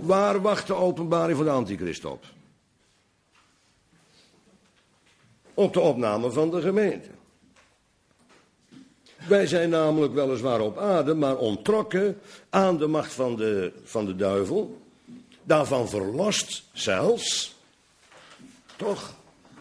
Waar wacht de openbaring van de antichrist op? Op de opname van de gemeente. Wij zijn namelijk weliswaar op aarde, maar ontrokken aan de macht van de duivel. Daarvan verlost zelfs. Toch?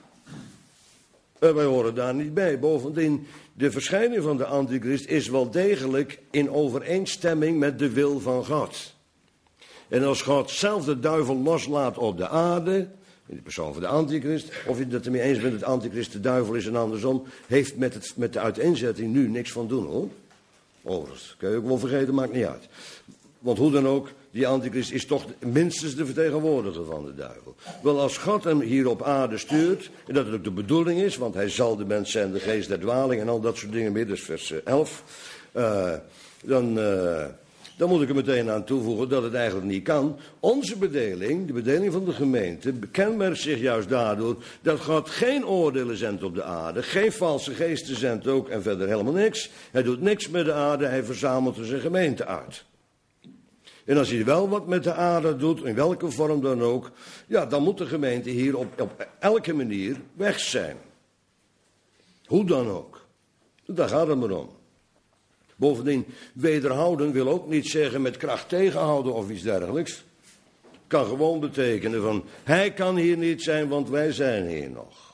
Wij horen daar niet bij. Bovendien, de verschijning van de antichrist is wel degelijk in overeenstemming met de wil van God. En als God zelf de duivel loslaat op de aarde, in de persoon van de antichrist, of je het ermee eens bent dat de antichrist de duivel is en andersom, heeft met de uiteenzetting nu niks van doen, hoor. Overigens, kun je ook wel vergeten, maakt niet uit. Want hoe dan ook, die antichrist is toch minstens de vertegenwoordiger van de duivel. Wel, als God hem hier op aarde stuurt, en dat het ook de bedoeling is, want hij zal de mens zijn, de geest der dwaling en al dat soort dingen meer, dus vers 11, dan moet ik er meteen aan toevoegen dat het eigenlijk niet kan. Onze bedeling, de bedeling van de gemeente, kenmerkt zich juist daardoor dat God geen oordelen zendt op de aarde, geen valse geesten zendt ook en verder helemaal niks. Hij doet niks met de aarde, hij verzamelt er zijn gemeente uit. En als hij wel wat met de aarde doet, in welke vorm dan ook, ja, dan moet de gemeente hier op elke manier weg zijn. Hoe dan ook. Daar gaat het maar om. Bovendien, wederhouden wil ook niet zeggen met kracht tegenhouden of iets dergelijks. Kan gewoon betekenen van, hij kan hier niet zijn, want wij zijn hier nog.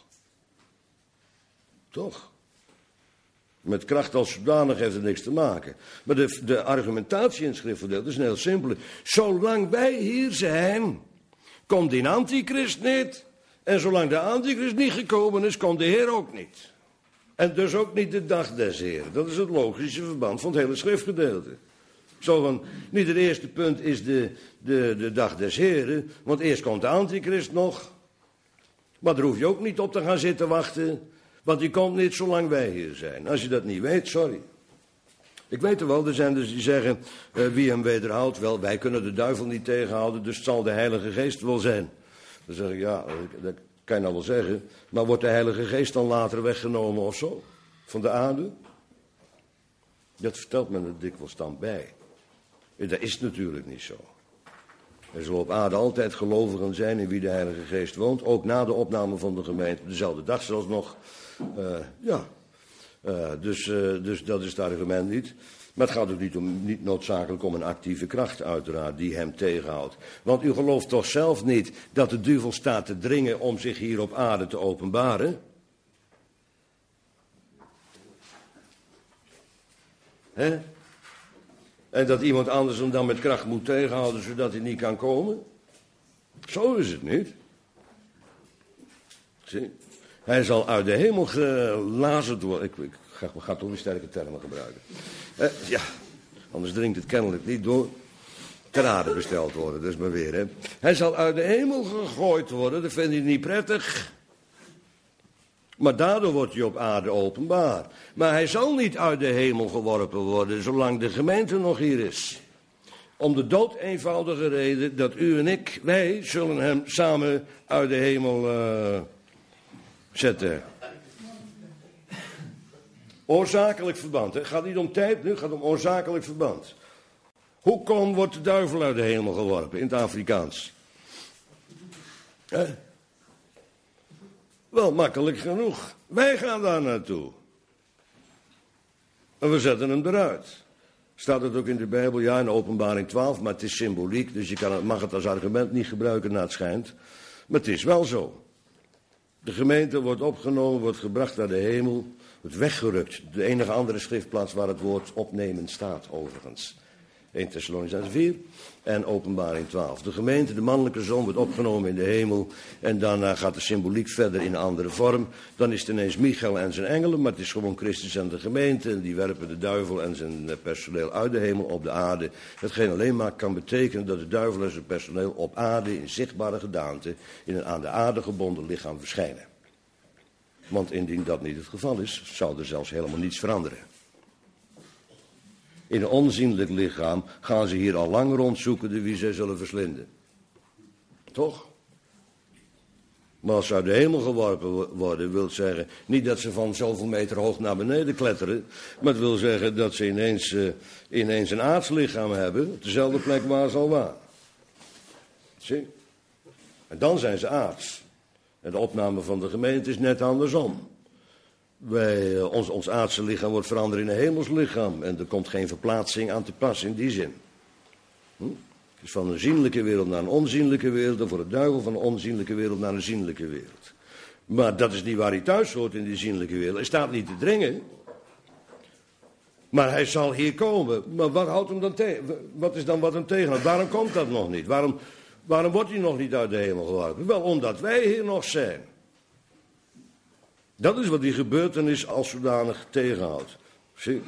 Toch? Met kracht als zodanig heeft het niks te maken. Maar de argumentatie in het schriftgedeelte is een heel simpele. Zolang wij hier zijn, komt die antichrist niet. En zolang de antichrist niet gekomen is, komt de Heer ook niet. En dus ook niet de dag des Heeren. Dat is het logische verband van het hele schriftgedeelte. Zo van, niet het eerste punt is de dag des Heeren, want eerst komt de antichrist nog. Maar daar hoef je ook niet op te gaan zitten wachten, want die komt niet zolang wij hier zijn. Als je dat niet weet, sorry. Ik weet er wel, er zijn dus die zeggen, wie hem wederhoudt, wel, wij kunnen de duivel niet tegenhouden, dus het zal de Heilige Geest wel zijn. Dan zeg ik, ja, dat kan je nou wel zeggen, maar wordt de Heilige Geest dan later weggenomen of zo? Van de aarde? Dat vertelt men er dikwijls dan bij. Dat is natuurlijk niet zo. Er zullen op aarde altijd gelovigen zijn in wie de Heilige Geest woont, ook na de opname van de gemeente, op dezelfde dag zelfs nog. Dus dat is het argument niet. Maar het gaat ook niet noodzakelijk om een actieve kracht uiteraard die hem tegenhoudt. Want u gelooft toch zelf niet dat de duivel staat te dringen om zich hier op aarde te openbaren? Hè? En dat iemand anders hem dan met kracht moet tegenhouden zodat hij niet kan komen? Zo is het niet. Zie? Hij zal uit de hemel gelazerd worden. Ik ga toch weer sterke termen gebruiken. Ja, anders dringt het kennelijk niet door. Ter aarde besteld worden, dus maar weer. Hè. Hij zal uit de hemel gegooid worden, dat vindt hij niet prettig. Maar daardoor wordt hij op aarde openbaar. Maar hij zal niet uit de hemel geworpen worden, zolang de gemeente nog hier is. Om de dood eenvoudige reden dat u en ik, wij zullen hem samen uit de hemel zetten. Oorzakelijk verband. Het gaat niet om tijd nu, het gaat om oorzakelijk verband. Hoe wordt de duivel uit de hemel geworpen in het Afrikaans? Wel, makkelijk genoeg. Wij gaan daar naartoe. En we zetten hem eruit. Staat het ook in de Bijbel? Ja, in Openbaring 12, maar het is symboliek. Dus je mag het als argument niet gebruiken naar het schijnt. Maar het is wel zo. De gemeente wordt opgenomen, wordt gebracht naar de hemel. Wordt weggerukt. De enige andere schriftplaats waar het woord opnemen staat overigens. 1 Thessalonicenzen 4 en Openbaring 12. De gemeente, de mannelijke zoon, wordt opgenomen in de hemel. En daarna gaat de symboliek verder in een andere vorm. Dan is het ineens Michael en zijn engelen, maar het is gewoon Christus en de gemeente. En die werpen de duivel en zijn personeel uit de hemel op de aarde. Hetgeen alleen maar kan betekenen dat de duivel en zijn personeel op aarde in zichtbare gedaante in een aan de aarde gebonden lichaam verschijnen. Want indien dat niet het geval is, zou er zelfs helemaal niets veranderen. In een onzienlijk lichaam gaan ze hier al lang rondzoeken wie zij zullen verslinden. Toch? Maar als ze uit de hemel geworpen worden, wil zeggen niet dat ze van zoveel meter hoog naar beneden kletteren. Maar het wil zeggen dat ze ineens een aards lichaam hebben, op dezelfde plek waar ze al waren. Zie? En dan zijn ze aards. En de opname van de gemeente is net andersom. Ons aardse lichaam wordt veranderd in een hemels lichaam. En er komt geen verplaatsing aan te pas in die zin. Dus van een zienlijke wereld naar een onzienlijke wereld. En voor de duivel van een onzienlijke wereld naar een zienlijke wereld. Maar dat is niet waar hij thuis hoort in die zienlijke wereld. Hij staat niet te dringen. Maar hij zal hier komen. Maar wat houdt hem dan tegen? Wat is dan wat hem tegenhoudt? Waarom komt dat nog niet? Waarom wordt hij nog niet uit de hemel geworpen? Wel, omdat wij hier nog zijn. Dat is wat die gebeurtenis als zodanig tegenhoudt. Zie?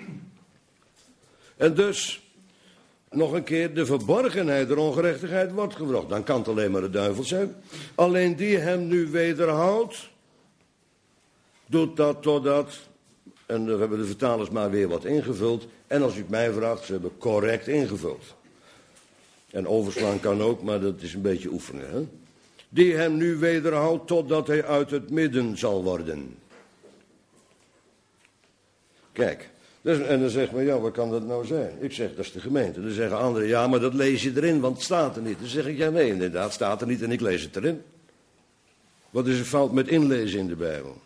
En dus, nog een keer, de verborgenheid der ongerechtigheid wordt gebracht. Dan kan het alleen maar de duivel zijn. Alleen die hem nu wederhoudt, doet dat totdat... En we hebben de vertalers maar weer wat ingevuld. En als u het mij vraagt, ze hebben correct ingevuld. En overslaan kan ook, maar dat is een beetje oefenen. Hè? Die hem nu wederhoudt totdat hij uit het midden zal worden. Kijk, en dan zegt men, ja, wat kan dat nou zijn? Ik zeg, dat is de gemeente. Dan zeggen anderen, ja, maar dat lees je erin, want het staat er niet. Dan zeg ik, ja, nee, inderdaad, het staat er niet en ik lees het erin. Wat is er fout met inlezen in de Bijbel?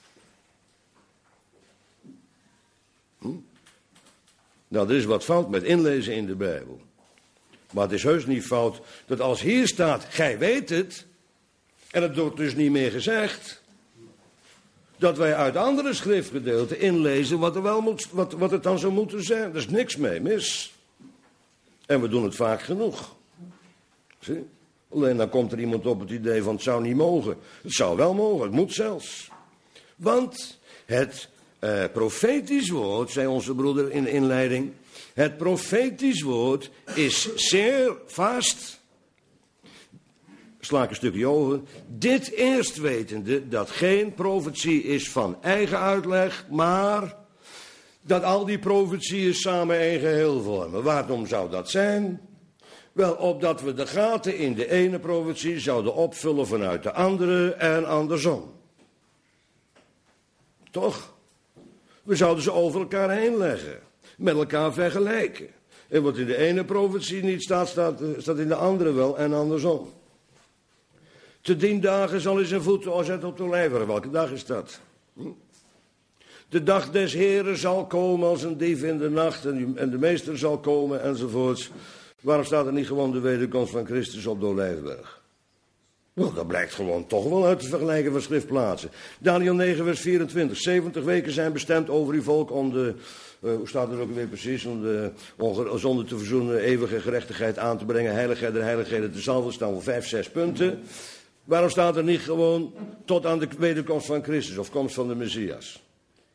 Nou, er is wat fout met inlezen in de Bijbel. Maar het is heus niet fout dat als hier staat, gij weet het, en het wordt dus niet meer gezegd, dat wij uit andere schriftgedeelten inlezen wat er wel moet, wat het dan zou moeten zijn. Er is niks mee mis. En we doen het vaak genoeg. Zie? Alleen dan komt er iemand op het idee van het zou niet mogen. Het zou wel mogen, het moet zelfs. Want het profetisch woord, zei onze broeder in de inleiding, het profetisch woord is zeer vast. Sla ik een stukje over. Dit eerst wetende dat geen profetie is van eigen uitleg, maar dat al die profetieën samen één geheel vormen. Waarom zou dat zijn? Wel, opdat we de gaten in de ene profetie zouden opvullen vanuit de andere en andersom. Toch? We zouden ze over elkaar heen leggen. Met elkaar vergelijken. En wat in de ene profetie niet staat, staat in de andere wel en andersom. Te 10 dagen zal hij zijn voeten zetten op de olijfberg. Welke dag is dat? De dag des Heren zal komen als een dief in de nacht en de meester zal komen enzovoorts. Waarom staat er niet gewoon de wederkomst van Christus op de olijfberg? Wel, dat blijkt gewoon toch wel uit het vergelijken van schriftplaatsen. Daniël 9 vers 24. 70 weken zijn bestemd over uw volk om de... hoe staat het ook weer precies? Om de zonde te verzoenen, eeuwige gerechtigheid aan te brengen, heiligheid der heiligheden te zalven. Staan wel 5, 6 punten. Waarom staat er niet gewoon tot aan de wederkomst van Christus of komst van de Messias?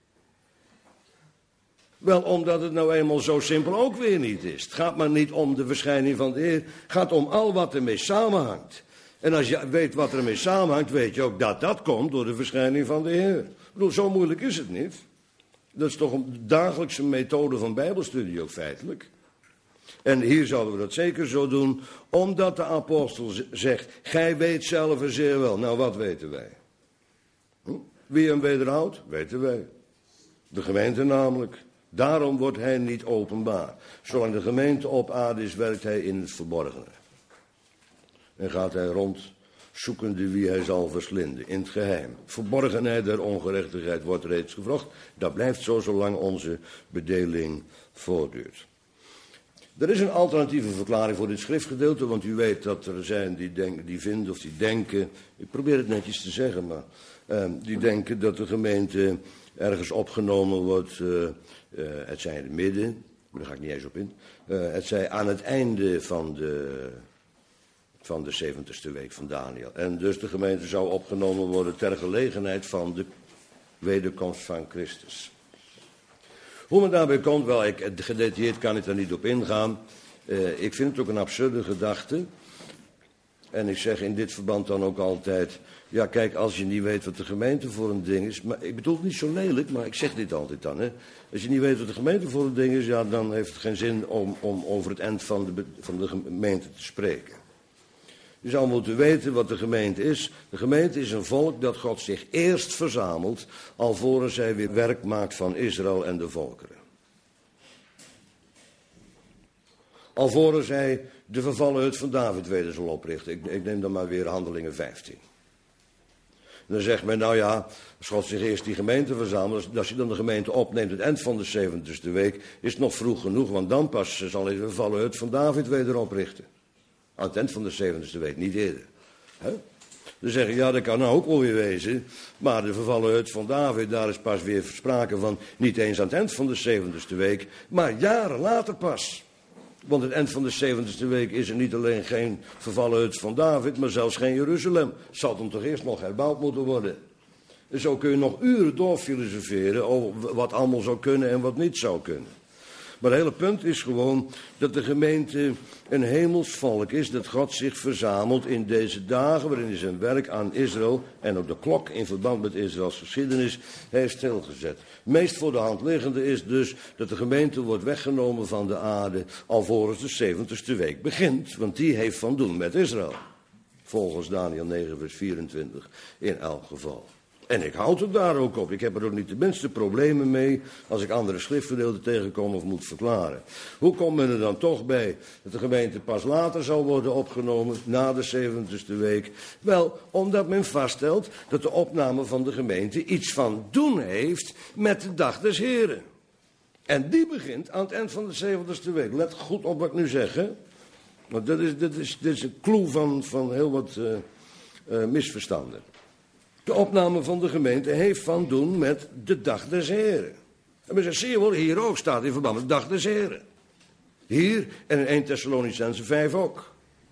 Wel, omdat het nou eenmaal zo simpel ook weer niet is. Het gaat maar niet om de verschijning van de Heer. Het gaat om al wat ermee samenhangt. En als je weet wat ermee samenhangt, weet je ook dat dat komt door de verschijning van de Heer. Ik bedoel, zo moeilijk is het niet. Dat is toch een dagelijkse methode van bijbelstudie ook feitelijk. En hier zouden we dat zeker zo doen, omdat de apostel zegt, gij weet zelf zeer wel. Nou, wat weten wij? Wie hem wederhoudt, weten wij. De gemeente namelijk. Daarom wordt hij niet openbaar. Zolang de gemeente op aarde is, werkt hij in het verborgene. En gaat hij rond, zoekende wie hij zal verslinden, in het geheim. Verborgenheid der ongerechtigheid wordt reeds gevraagd. Dat blijft zo zolang onze bedeling voortduurt. Er is een alternatieve verklaring voor dit schriftgedeelte, want u weet dat er zijn die vinden of die denken, ik probeer het netjes te zeggen, maar die denken dat de gemeente ergens opgenomen wordt, het zij in het midden, daar ga ik niet eens op in, het zij aan het einde van de 70ste week van Daniël. En dus de gemeente zou opgenomen worden ter gelegenheid van de wederkomst van Christus. Hoe men daarbij komt, wel, gedetailleerd kan ik daar niet op ingaan. Ik vind het ook een absurde gedachte. En ik zeg in dit verband dan ook altijd, ja kijk, als je niet weet wat de gemeente voor een ding is, maar ik bedoel het niet zo lelijk, maar ik zeg dit altijd dan, hè. Als je niet weet wat de gemeente voor een ding is, ja, dan heeft het geen zin om over het eind van de gemeente te spreken. Je zou moeten weten wat de gemeente is. De gemeente is een volk dat God zich eerst verzamelt, alvorens hij weer werk maakt van Israël en de volkeren. Alvorens hij de vervallen hut van David weder zal oprichten. Ik neem dan maar weer Handelingen 15. En dan zegt men, nou ja, als God zich eerst die gemeente verzamelt, als hij dan de gemeente opneemt, het eind van de 70ste week, is het nog vroeg genoeg, want dan pas zal hij de vervallen hut van David weder oprichten. Aan het eind van de 70ste week, niet eerder. Dan zeggen, ja, dat kan nou ook wel weer wezen, maar de vervallen hut van David, daar is pas weer sprake van, niet eens aan het eind van de 70ste week, maar jaren later pas. Want het eind van de 70ste week is er niet alleen geen vervallen hut van David, maar zelfs geen Jeruzalem. Zal dan toch eerst nog herbouwd moeten worden. En zo kun je nog uren doorfilosoferen over wat allemaal zou kunnen en wat niet zou kunnen. Maar het hele punt is gewoon dat de gemeente een hemels volk is, dat God zich verzamelt in deze dagen waarin hij zijn werk aan Israël en ook de klok in verband met Israëls geschiedenis heeft stilgezet. Meest voor de hand liggende is dus dat de gemeente wordt weggenomen van de aarde alvorens de 70ste week begint, want die heeft van doen met Israël. Volgens Daniel 9 vers 24 in elk geval. En ik houd het daar ook op. Ik heb er ook niet de minste problemen mee als ik andere schriftgedeelten tegenkom of moet verklaren. Hoe komt men er dan toch bij dat de gemeente pas later zal worden opgenomen, na de 70ste week? Wel, omdat men vaststelt dat de opname van de gemeente iets van doen heeft met de dag des Heren. En die begint aan het eind van de 70ste week. Let goed op wat ik nu zeg, hè. Want dit is een clue van heel wat misverstanden. De opname van de gemeente heeft van doen met de dag des Heren. En men zegt, zie je wel, hier ook staat in verband met de dag des Heren. Hier en in 1 Thessalonicenzen 5 ook.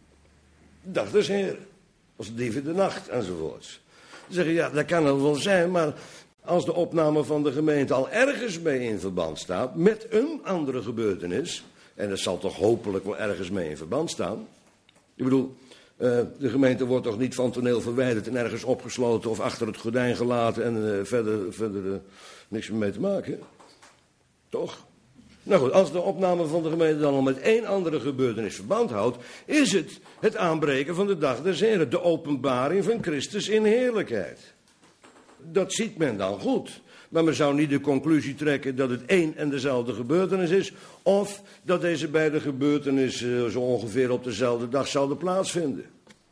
De dag des Heren. Als dief in de nacht enzovoorts. Dan zeggen, ja, dat kan het wel zijn, maar als de opname van de gemeente al ergens mee in verband staat, met een andere gebeurtenis, en dat zal toch hopelijk wel ergens mee in verband staan. Ik bedoel, de gemeente wordt toch niet van toneel verwijderd en ergens opgesloten of achter het gordijn gelaten en verder niks meer mee te maken. Toch? Nou goed, als de opname van de gemeente dan al met één andere gebeurtenis verband houdt, is het aanbreken van de dag des Heren, de openbaring van Christus in heerlijkheid. Dat ziet men dan goed. Maar men zou niet de conclusie trekken dat het één en dezelfde gebeurtenis is, of dat deze beide gebeurtenissen zo ongeveer op dezelfde dag zouden plaatsvinden.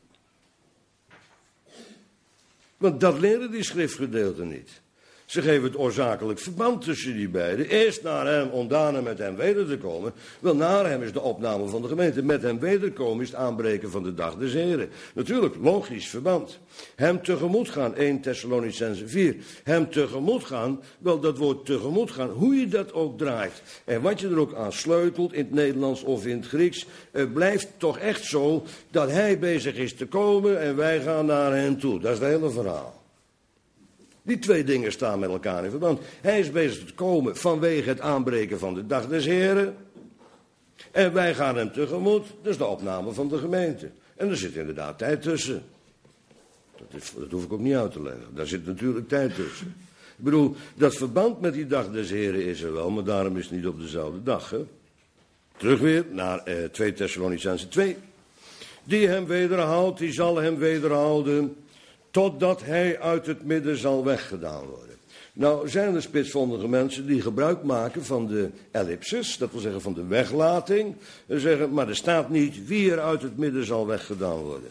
Want dat leren die schriftgedeelten niet. Ze geven het oorzakelijk verband tussen die beiden. Eerst naar hem om daarna met hem weder te komen. Wel, naar hem is de opname van de gemeente. Met hem wederkomen is het aanbreken van de dag des Heren. Natuurlijk, logisch verband. Hem tegemoet gaan, 1 Thessalonicenzen 4. Hem tegemoet gaan, wel dat woord tegemoet gaan, hoe je dat ook draait. En wat je er ook aan sleutelt, in het Nederlands of in het Grieks. Het blijft toch echt zo dat hij bezig is te komen en wij gaan naar hem toe. Dat is het hele verhaal. Die twee dingen staan met elkaar in verband. Hij is bezig te komen vanwege het aanbreken van de dag des Heren. En wij gaan hem tegemoet. Dat is de opname van de gemeente. En er zit inderdaad tijd tussen. Dat hoef ik ook niet uit te leggen. Daar zit natuurlijk tijd tussen. Ik bedoel, dat verband met die dag des Heren is er wel, maar daarom is het niet op dezelfde dag. Hè? Terug weer naar 2 Thessalonicenzen 2. Die hem wederhoudt, die zal hem wederhouden, totdat hij uit het midden zal weggedaan worden. Nou zijn er spitsvondige mensen die gebruik maken van de ellipsis, dat wil zeggen van de weglating. En zeggen, maar er staat niet wie er uit het midden zal weggedaan worden.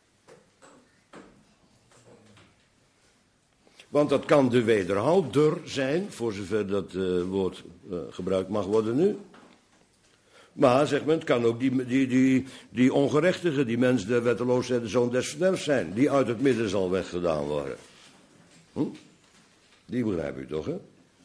Want dat kan de wederhouder zijn, voor zover dat woord gebruikt mag worden nu. Maar, zegt men, het kan ook die ongerechtige, die mens der wetteloosheid, de zoon des verderfs zijn, die uit het midden zal weggedaan worden. Die begrijp u toch, hè?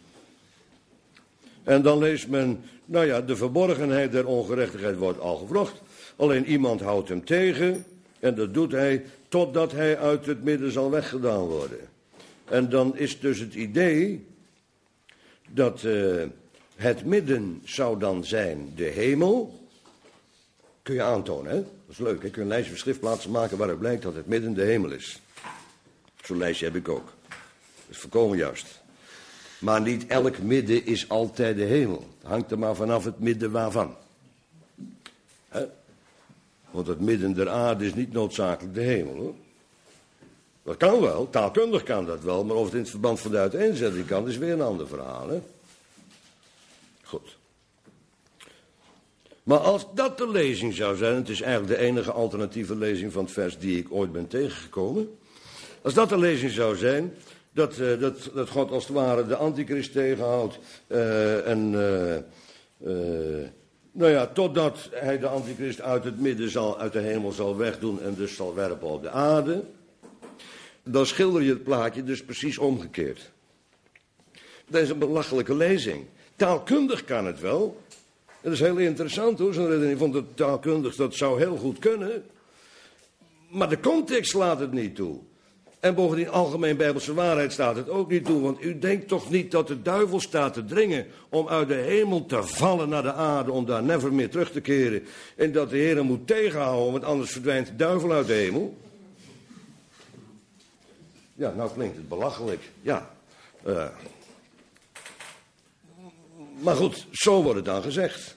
En dan leest men, nou ja, de verborgenheid der ongerechtigheid wordt al gevrocht. Alleen iemand houdt hem tegen en dat doet hij totdat hij uit het midden zal weggedaan worden. En dan is dus het idee dat het midden zou dan zijn de hemel. Kun je aantonen, hè? Dat is leuk, hè? Kun je een lijstje van schriftplaatsen maken waaruit blijkt dat het midden de hemel is. Zo'n lijstje heb ik ook. Dat is volkomen juist. Maar niet elk midden is altijd de hemel. Het hangt er maar vanaf het midden waarvan. Hè? Want het midden der aarde is niet noodzakelijk de hemel, hoor. Dat kan wel, taalkundig kan dat wel, maar of het in het verband van de uiteenzetting kan, is weer een ander verhaal, hè. Goed. Maar als dat de lezing zou zijn, het is eigenlijk de enige alternatieve lezing van het vers die ik ooit ben tegengekomen. Als dat de lezing zou zijn, dat God als het ware de antichrist tegenhoudt totdat hij de antichrist uit het midden uit de hemel zal wegdoen en dus zal werpen op de aarde, dan schilder je het plaatje dus precies omgekeerd. Dat is een belachelijke lezing. Taalkundig kan het wel. Dat is heel interessant hoor, zo'n redenering van de taalkundig, dat zou heel goed kunnen. Maar de context laat het niet toe. En bovendien, algemeen bijbelse waarheid staat het ook niet toe. Want u denkt toch niet dat de duivel staat te dringen om uit de hemel te vallen naar de aarde, om daar never meer terug te keren. En dat de Heer hem moet tegenhouden, want anders verdwijnt de duivel uit de hemel. Ja, nou klinkt het belachelijk. Ja. Maar goed, zo wordt het dan gezegd.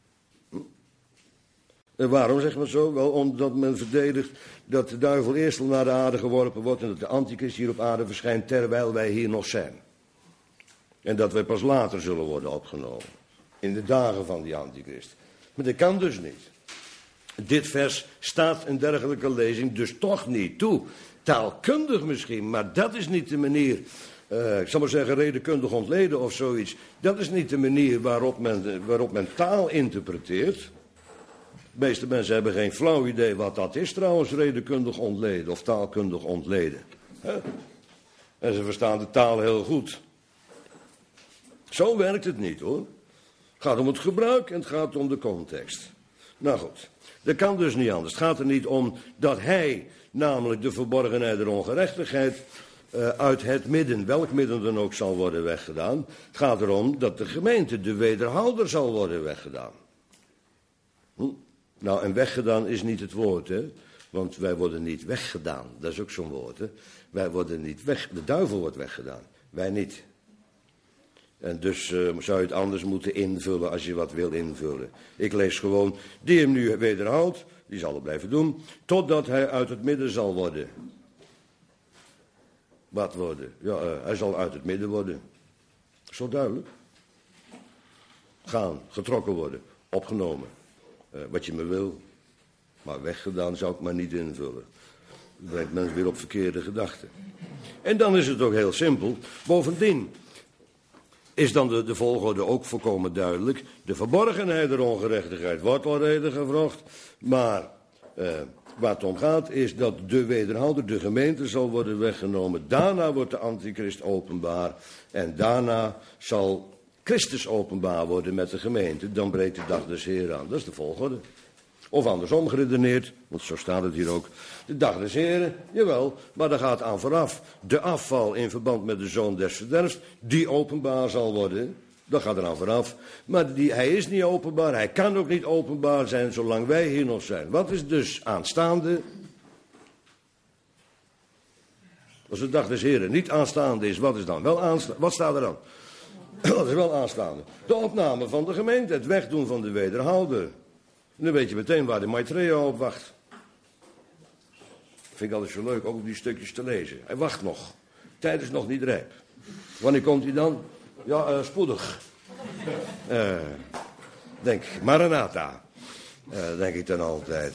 En waarom zegt men zo? Wel omdat men verdedigt dat de duivel eerst al naar de aarde geworpen wordt en dat de antichrist hier op aarde verschijnt terwijl wij hier nog zijn. En dat wij pas later zullen worden opgenomen. In de dagen van die antichrist. Maar dat kan dus niet. Dit vers staat een dergelijke lezing dus toch niet toe. Taalkundig misschien, maar dat is niet de manier, ik zal maar zeggen redenkundig ontleden of zoiets. Dat is niet de manier waarop men taal interpreteert. De meeste mensen hebben geen flauw idee wat dat is trouwens, redenkundig ontleden of taalkundig ontleden. En ze verstaan de taal heel goed. Zo werkt het niet hoor. Het gaat om het gebruik en het gaat om de context. Nou goed, dat kan dus niet anders. Het gaat er niet om dat hij, namelijk de verborgenheid der ongerechtigheid, uit het midden, welk midden dan ook, zal worden weggedaan. Het gaat erom dat de gemeente, de wederhouder, zal worden weggedaan. Nou, en weggedaan is niet het woord, hè. Want wij worden niet weggedaan. Dat is ook zo'n woord, hè. Wij worden niet weg. De duivel wordt weggedaan. Wij niet. En dus zou je het anders moeten invullen als je wat wil invullen. Ik lees gewoon, die hem nu wederhoudt, die zal het blijven doen, totdat hij uit het midden zal worden. Wat worden? Ja, hij zal uit het midden worden. Zo duidelijk. Gaan, getrokken worden, opgenomen. Wat je maar wil. Maar weggedaan zou ik maar niet invullen. Dat brengt mensen weer op verkeerde gedachten. En dan is het ook heel simpel. Bovendien is dan de volgorde ook volkomen duidelijk. De verborgenheid der ongerechtigheid wordt al reden gevraagd. Maar waar het om gaat is dat de wederhouder, de gemeente, zal worden weggenomen. Daarna wordt de antichrist openbaar. En daarna zal Christus openbaar worden met de gemeente. Dan breekt de dag des Heeren aan. Dat is de volgorde. Of andersom geredeneerd, want zo staat het hier ook. De dag des Heren, jawel, maar daar gaat aan vooraf. De afval in verband met de zoon des verderfs, die openbaar zal worden. Dat gaat er aan vooraf. Maar hij is niet openbaar, hij kan ook niet openbaar zijn zolang wij hier nog zijn. Wat is dus aanstaande? Als de dag des Heren niet aanstaande is, wat is dan wel aanstaande? Wat staat er dan? Wat is wel aanstaande? De opname van de gemeente, het wegdoen van de wederhouder. En dan weet je meteen waar de Maitreya op wacht. Vind ik altijd zo leuk, ook om die stukjes te lezen. Hij wacht nog. Tijd is nog niet rijp. Wanneer komt hij dan? Ja, spoedig. Denk, Maranatha. Denk ik dan altijd.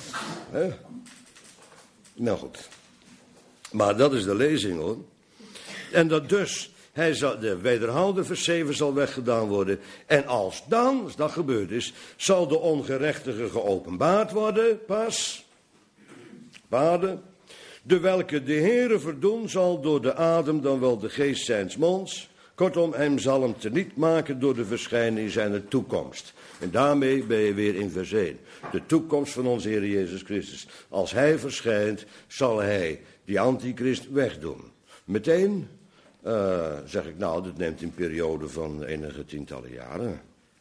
Nou goed. Maar dat is de lezing hoor. En dat dus, de wederhouder vers 7 zal weggedaan worden. En als dat gebeurd is, zal de ongerechtige geopenbaard worden, pas. Paarden. De welke de Heere verdoen zal door de adem, dan wel de geest zijns monds. Kortom, hem zal hem teniet maken door de verschijning zijner toekomst. En daarmee ben je weer in vers 1. De toekomst van onze Heer Jezus Christus. Als hij verschijnt, zal hij die antichrist wegdoen. Meteen, zeg ik nou, dat neemt een periode van enige tientallen jaren.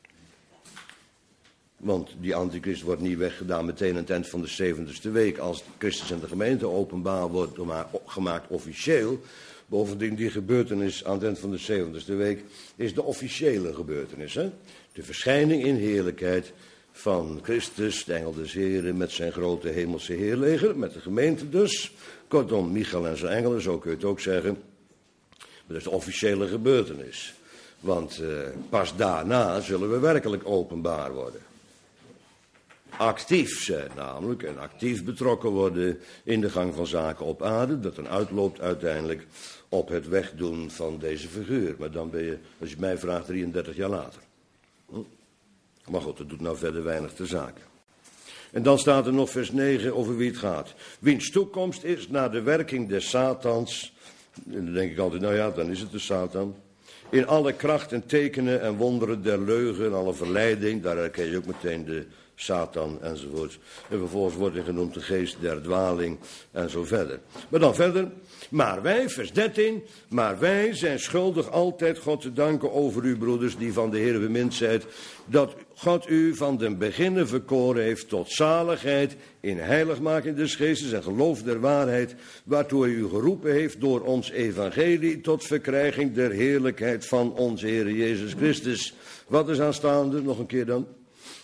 Want die antichrist wordt niet weggedaan meteen aan het eind van de 70ste week. Als Christus en de gemeente openbaar wordt gemaakt officieel. Bovendien die gebeurtenis aan het eind van de 70ste week is de officiële gebeurtenis. Hè? De verschijning in heerlijkheid van Christus, de engel des Heren met zijn grote hemelse heerleger. Met de gemeente dus. Kortom, Michael en zijn engelen, zo kun je het ook zeggen. Maar dat is de officiële gebeurtenis. Want pas daarna zullen we werkelijk openbaar worden. actief zijn namelijk en actief betrokken worden in de gang van zaken op aarde, dat dan uitloopt uiteindelijk op het wegdoen van deze figuur. Maar dan ben je, als je mij vraagt, 33 jaar later. Maar goed, dat doet nou verder weinig ter zake. En dan staat er nog vers 9 over wie het gaat. Wiens toekomst is naar de werking des Satans. En dan denk ik altijd, nou ja, dan is het de Satan. In alle kracht en tekenen en wonderen der leugen en alle verleiding. Daar herken je ook meteen de Satan enzovoort. En vervolgens wordt hij genoemd de geest der dwaling en zo verder. Maar dan verder. Maar wij, vers 13. Maar wij zijn schuldig altijd God te danken over u, broeders, die van de Heer bemind zijt, dat God u van den beginnen verkoren heeft tot zaligheid in heiligmaking des geestes en geloof der waarheid, waartoe hij u geroepen heeft door ons evangelie tot verkrijging der heerlijkheid van onze Heer Jezus Christus. Wat is aanstaande? Nog een keer dan.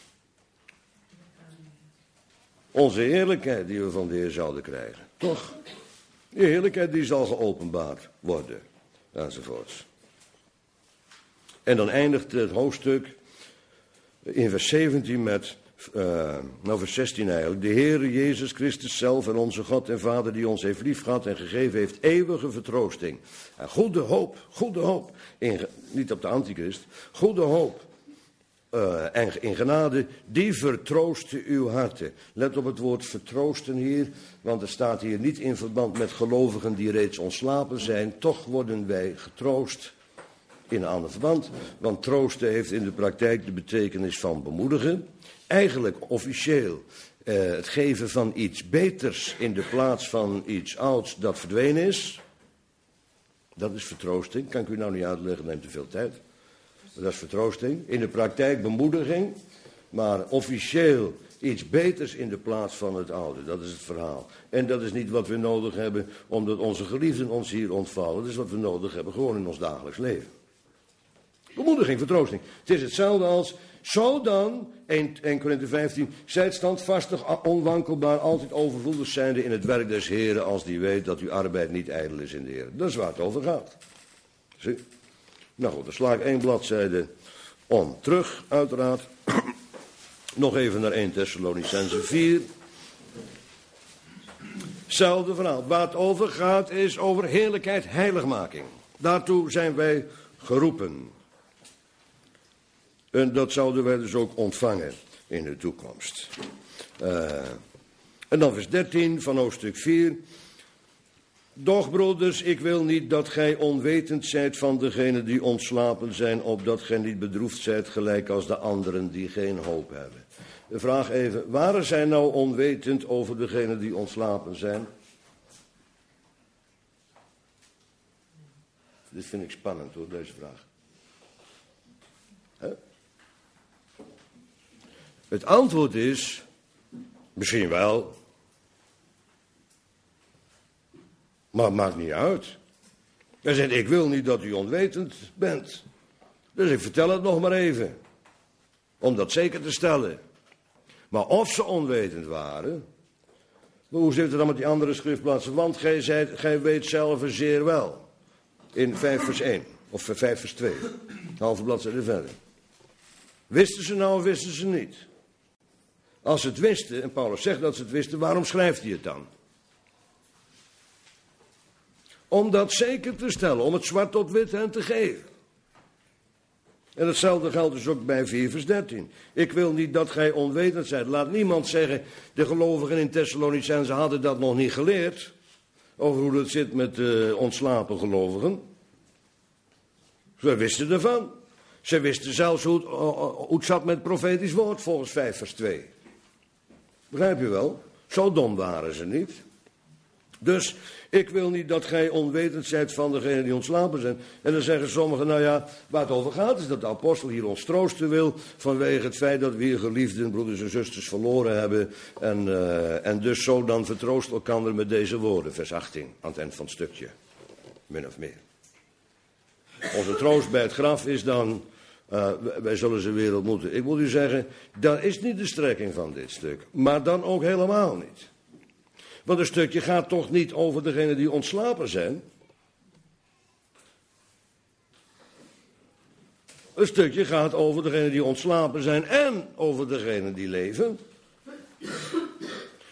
Onze heerlijkheid die we van de Heer zouden krijgen. Toch? Die heerlijkheid die zal geopenbaard worden. Enzovoorts. En dan eindigt het hoofdstuk in vers 17 met, vers 16 eigenlijk. De Heer Jezus Christus zelf en onze God en Vader die ons heeft liefgehad en gegeven heeft eeuwige vertroosting. En goede hoop, niet op de antichrist, goede hoop. En in genade, die vertroosten uw harten. Let op het woord vertroosten hier, want er staat hier niet in verband met gelovigen die reeds ontslapen zijn. Toch worden wij getroost in een ander verband, want troosten heeft in de praktijk de betekenis van bemoedigen. Eigenlijk officieel het geven van iets beters in de plaats van iets ouds dat verdwenen is. Dat is vertroosting, kan ik u nou niet uitleggen, neemt te veel tijd. Dat is vertroosting. In de praktijk bemoediging, maar officieel iets beters in de plaats van het oude. Dat is het verhaal. En dat is niet wat we nodig hebben omdat onze geliefden ons hier ontvallen. Dat is wat we nodig hebben gewoon in ons dagelijks leven. Bemoediging, vertroosting. Het is hetzelfde als, zo dan, 1 Korinthe 15, zijt standvastig, onwankelbaar, altijd overvloedig zijnde in het werk des Heren, als die weet dat uw arbeid niet ijdel is in de Heer. Dat is waar het over gaat. Zie? Nou goed, dan sla ik 1 bladzijde om. Terug, uiteraard. Nog even naar 1 Thessalonicenzen 4. Hetzelfde verhaal. Waar het over gaat is over heerlijkheid, heiligmaking. Daartoe zijn wij geroepen. En dat zouden wij dus ook ontvangen in de toekomst. En dan vers 13 van hoofdstuk 4. Doch, broeders, ik wil niet dat gij onwetend zijt van degenen die ontslapen zijn, opdat gij niet bedroefd zijt gelijk als de anderen die geen hoop hebben. De vraag even, waren zij nou onwetend over degenen die ontslapen zijn? Dit vind ik spannend hoor, deze vraag. Het antwoord is, misschien wel, maar het maakt niet uit. Hij zegt, ik wil niet dat u onwetend bent. Dus ik vertel het nog maar even. Om dat zeker te stellen. Maar of ze onwetend waren. Maar hoe zit het dan met die andere schriftplaatsen? Want gij weet zelf zeer wel. In 5 vers 1. Of 5 vers 2. Een halve bladzijde verder. Wisten ze nou of wisten ze niet? Als ze het wisten, en Paulus zegt dat ze het wisten, waarom schrijft hij het dan? Om dat zeker te stellen, om het zwart op wit hen te geven. En hetzelfde geldt dus ook bij 4 vers 13. Ik wil niet dat gij onwetend zijt. Laat niemand zeggen, de gelovigen in Thessalonicenzen hadden dat nog niet geleerd. Over hoe het zit met ontslapen gelovigen. Ze wisten ervan. Ze wisten zelfs hoe het zat met het profetisch woord volgens 5 vers 2. Begrijp je wel? Zo dom waren ze niet. Dus ik wil niet dat gij onwetend zijt van degenen die ontslapen zijn. En dan zeggen sommigen, nou ja, waar het over gaat is dat de apostel hier ons troosten wil vanwege het feit dat we hier geliefden broeders en zusters verloren hebben. En dus zo dan vertroost elkander met deze woorden, vers 18, aan het eind van het stukje. Min of meer. Onze troost bij het graf is dan, wij zullen ze weer ontmoeten. Ik moet u zeggen, dat is niet de strekking van dit stuk. Maar dan ook helemaal niet. Want een stukje gaat toch niet over degenen die ontslapen zijn. Een stukje gaat over degenen die ontslapen zijn en over degenen die leven.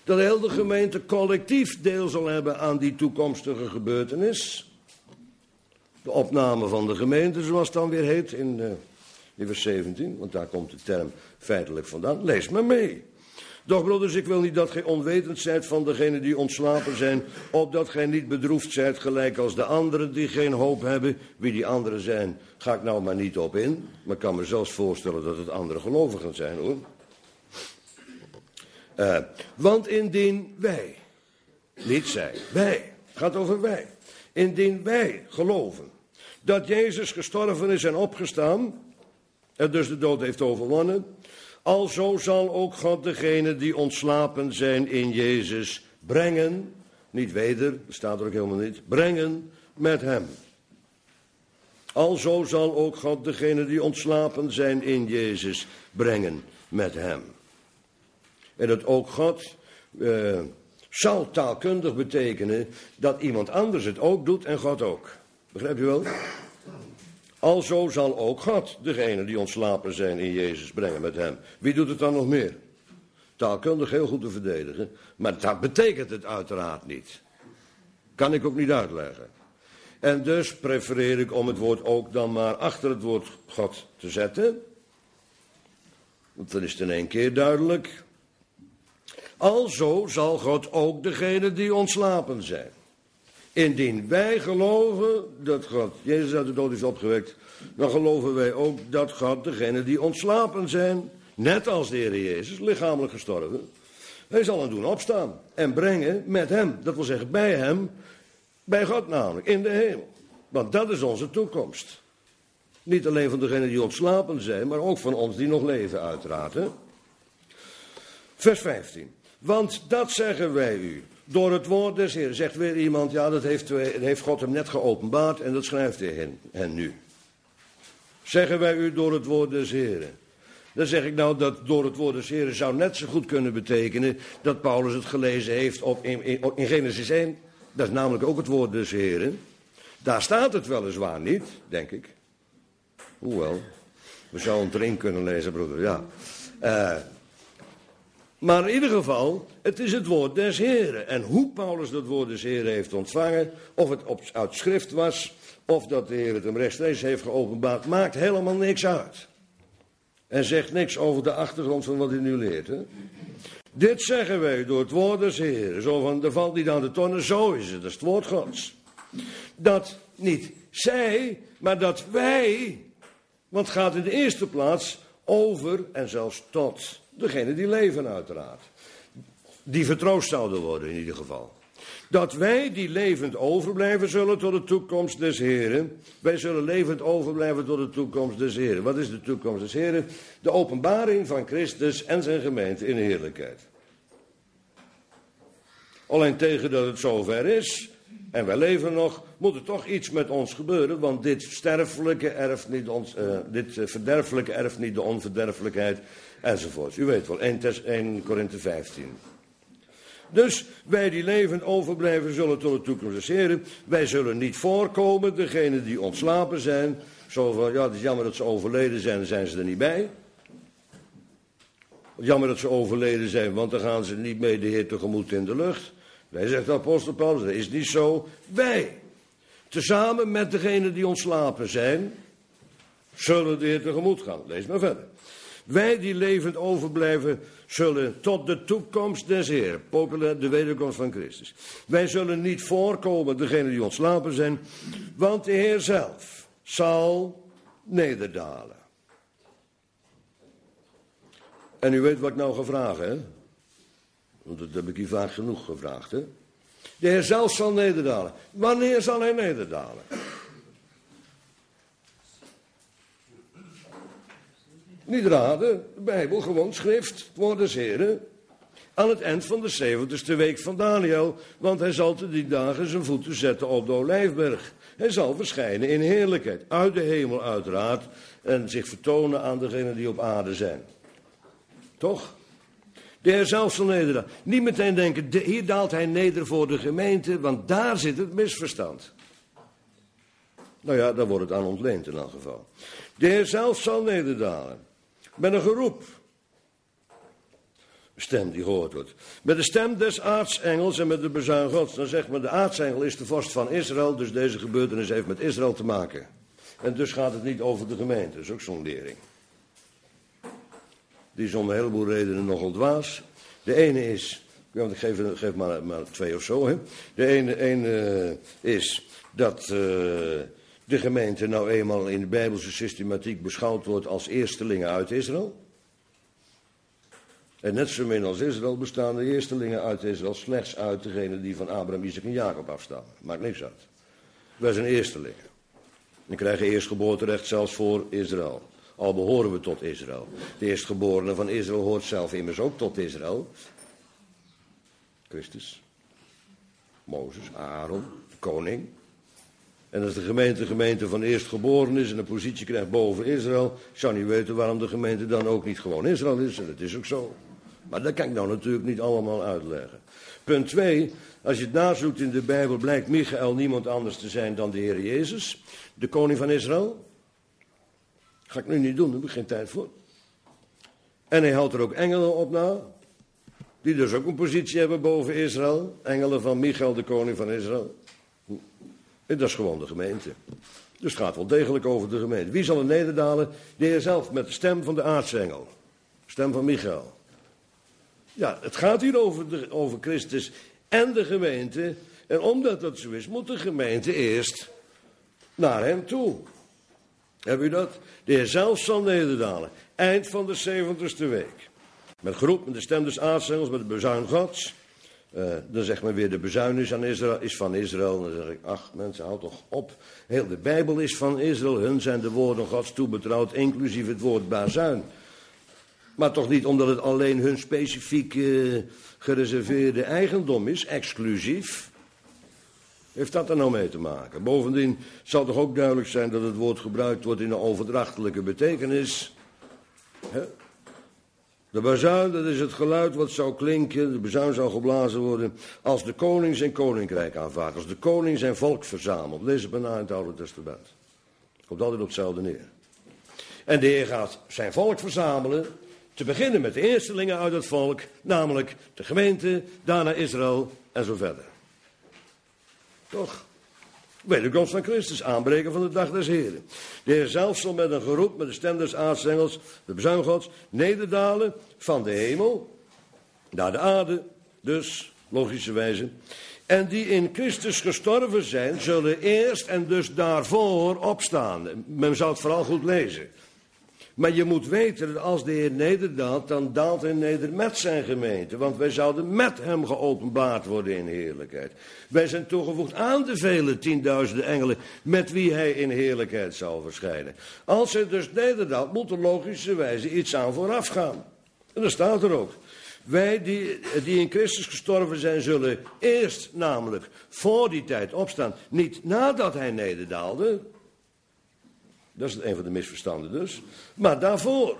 Dat heel de gemeente collectief deel zal hebben aan die toekomstige gebeurtenis. De opname van de gemeente, zoals het dan weer heet in vers 17. Want daar komt de term feitelijk vandaan. Lees maar mee. Doch broeders, ik wil niet dat gij onwetend zijt van degenen die ontslapen zijn, opdat gij niet bedroefd zijt gelijk als de anderen die geen hoop hebben. Wie die anderen zijn, ga ik nou maar niet op in. Maar ik kan me zelfs voorstellen dat het andere gelovigen zijn, hoor. Want indien wij, niet zij, wij, gaat over wij. Indien wij geloven dat Jezus gestorven is en opgestaan, en dus de dood heeft overwonnen, alzo zal ook God degene die ontslapen zijn in Jezus brengen, niet weder, dat staat er ook helemaal niet, brengen met hem. Alzo zal ook God degene die ontslapen zijn in Jezus brengen met hem. En dat ook God zal taalkundig betekenen dat iemand anders het ook doet en God ook. Begrijpt u wel? Alzo zal ook God degene die ontslapen zijn in Jezus brengen met hem. Wie doet het dan nog meer? Taalkundig heel goed te verdedigen, maar dat betekent het uiteraard niet. Kan ik ook niet uitleggen. En dus prefereer ik om het woord ook dan maar achter het woord God te zetten. Want dan is het in één keer duidelijk. Alzo zal God ook degene die ontslapen zijn. Indien wij geloven dat God Jezus uit de dood is opgewekt, dan geloven wij ook dat God degene die ontslapen zijn, net als de Heer Jezus, lichamelijk gestorven, hij zal hen doen opstaan en brengen met hem. Dat wil zeggen bij hem, bij God namelijk, in de hemel. Want dat is onze toekomst. Niet alleen van degenen die ontslapen zijn, maar ook van ons die nog leven uiteraard. Hè? Vers 15. Want dat zeggen wij u. Door het woord des Heeren. Zegt weer iemand, ja, dat heeft God hem net geopenbaard en dat schrijft hij hen nu. Zeggen wij u door het woord des Heeren. Dan zeg ik nou dat door het woord des Heeren zou net zo goed kunnen betekenen dat Paulus het gelezen heeft in Genesis 1. Dat is namelijk ook het woord des Heeren. Daar staat het weliswaar niet, denk ik. Hoewel, we zouden het erin kunnen lezen, broeder, ja. Maar in ieder geval, het is het woord des Heren. En hoe Paulus dat woord des Heren heeft ontvangen, of het uit schrift was, of dat de Heer het hem rechtstreeks heeft geopenbaard, maakt helemaal niks uit. En zegt niks over de achtergrond van wat hij nu leert. Hè? Dit zeggen wij door het woord des Heren. Zo van, er valt niet aan de tonnen, zo is het. Dat is het woord Gods. Dat niet zij, maar dat wij, want het gaat in de eerste plaats over en zelfs tot degenen die leven uiteraard. Die vertroost zouden worden in ieder geval. Dat wij die levend overblijven zullen tot de toekomst des Heren. Wij zullen levend overblijven tot de toekomst des Heren. Wat is de toekomst des Heren? De openbaring van Christus en zijn gemeente in heerlijkheid. Alleen tegen dat het zover is, en wij leven nog, moet er toch iets met ons gebeuren, want dit sterfelijke erft niet dit verderfelijke erft niet de onverderfelijkheid, enzovoort. U weet wel, 1 Korinthe 15. Dus wij die levend overblijven zullen tot de toekomst des Heren. Wij zullen niet voorkomen, degenen die ontslapen zijn. Zo van, ja, het is jammer dat ze overleden zijn, dan zijn ze er niet bij. Jammer dat ze overleden zijn, want dan gaan ze niet mee de Heer tegemoet in de lucht. Wij, zegt de apostel Paulus, dat is niet zo. Wij, tezamen met degenen die ontslapen zijn, zullen de Heer tegemoet gaan. Lees maar verder. Wij die levend overblijven, zullen tot de toekomst des Heeren, populair de wederkomst van Christus. Wij zullen niet voorkomen, degenen die ontslapen zijn, want de Heer zelf zal nederdalen. En u weet wat ik nou ga vragen, hè? Want dat heb ik hier vaak genoeg gevraagd, hè? De Heer zelf zal nederdalen. Wanneer zal hij nederdalen? Niet raden, de Bijbel, gewoon schrift, het woord des Heren. Aan het eind van de 70ste week van Daniel, want hij zal te die dagen zijn voeten zetten op de Olijfberg. Hij zal verschijnen in heerlijkheid, uit de hemel uiteraard, en zich vertonen aan degenen die op aarde zijn. Toch? De Heer zelf zal nederdalen. Niet meteen denken, hier daalt hij neder voor de gemeente, want daar zit het misverstand. Nou ja, daar wordt het aan ontleend in elk geval. De Heer zelf zal nederdalen. Met een geroep. stem die gehoord wordt. Met de stem des aartsengels en met de bezuin Gods. Dan zegt men, de aartsengel is de vorst van Israël, dus deze gebeurtenis heeft met Israël te maken. En dus gaat het niet over de gemeente, dat is ook zo'n lering. Die is om een heleboel redenen nogal dwaas. De ene is, ik geef maar 2 of zo. Hè. De ene is dat de gemeente nou eenmaal in de Bijbelse systematiek beschouwd wordt als eerstelingen uit Israël. En net zo min als Israël bestaan de eerstelingen uit Israël slechts uit degenen die van Abraham, Isaac en Jacob afstammen. Maakt niks uit. Wij zijn eerstelingen. We krijgen eerstgeboorterecht zelfs voor Israël. Al behoren we tot Israël. De eerstgeborene van Israël hoort zelf immers ook tot Israël. Christus, Mozes, Aaron, de koning. En als de gemeente van eerstgeboren is en een positie krijgt boven Israël, ik zou niet weten waarom de gemeente dan ook niet gewoon Israël is. En dat is ook zo. Maar dat kan ik nou natuurlijk niet allemaal uitleggen. Punt 2, als je het nazoekt in de Bijbel, blijkt Michael niemand anders te zijn dan de Heer Jezus, de koning van Israël. Ga ik nu niet doen, daar heb ik geen tijd voor. En hij houdt er ook engelen op na, die dus ook een positie hebben boven Israël. Engelen van Michael, de koning van Israël. En dat is gewoon de gemeente. Dus het gaat wel degelijk over de gemeente. Wie zal er nederdalen? De Heer zelf, met de stem van de aartsengel. Stem van Michael. Ja, het gaat hier over Christus en de gemeente. En omdat dat zo is, moet de gemeente eerst naar hem toe. Heb u dat? De Heer zelf zal nederdalen. Eind van de 70ste week. Met geroep, met de stem des aartsengels, met de bezuin Gods. Dan zegt men weer, de bezuin is van Israël. Dan zeg ik, ach mensen, houd toch op. Heel de Bijbel is van Israël. Hun zijn de woorden Gods toebetrouwd, inclusief het woord bazuin. Maar toch niet omdat het alleen hun specifiek gereserveerde eigendom is, exclusief. Heeft dat er nou mee te maken? Bovendien zal toch ook duidelijk zijn dat het woord gebruikt wordt in een overdrachtelijke betekenis. Hè? De bazuin, dat is het geluid wat zou klinken, de bazuin zou geblazen worden als de koning zijn koninkrijk aanvaardt, als de koning zijn volk verzamelt. Lees het maar na in het Oude Testament. Het komt altijd op hetzelfde neer. En de Heer gaat zijn volk verzamelen, te beginnen met de eerstelingen uit het volk, namelijk de gemeente, daarna Israël en zo verder. Toch? Wederkomst van Christus, aanbreken van de dag des Heren. De Heer zelf zal met een geroep, met de stem des aartsengels, de bezuin Gods, nederdalen van de hemel naar de aarde, dus logischerwijze. En die in Christus gestorven zijn, zullen eerst en dus daarvoor opstaan. Men zou het vooral goed lezen. Maar je moet weten dat als de Heer nederdaalt, dan daalt hij neder met zijn gemeente. Want wij zouden met hem geopenbaard worden in heerlijkheid. Wij zijn toegevoegd aan de vele tienduizenden engelen met wie hij in heerlijkheid zal verschijnen. Als hij dus nederdaalt, moet er logischerwijze iets aan vooraf gaan. En dat staat er ook. Wij die in Christus gestorven zijn, zullen eerst namelijk voor die tijd opstaan. Niet nadat hij nederdaalde. Dat is een van de misverstanden dus. Maar daarvoor.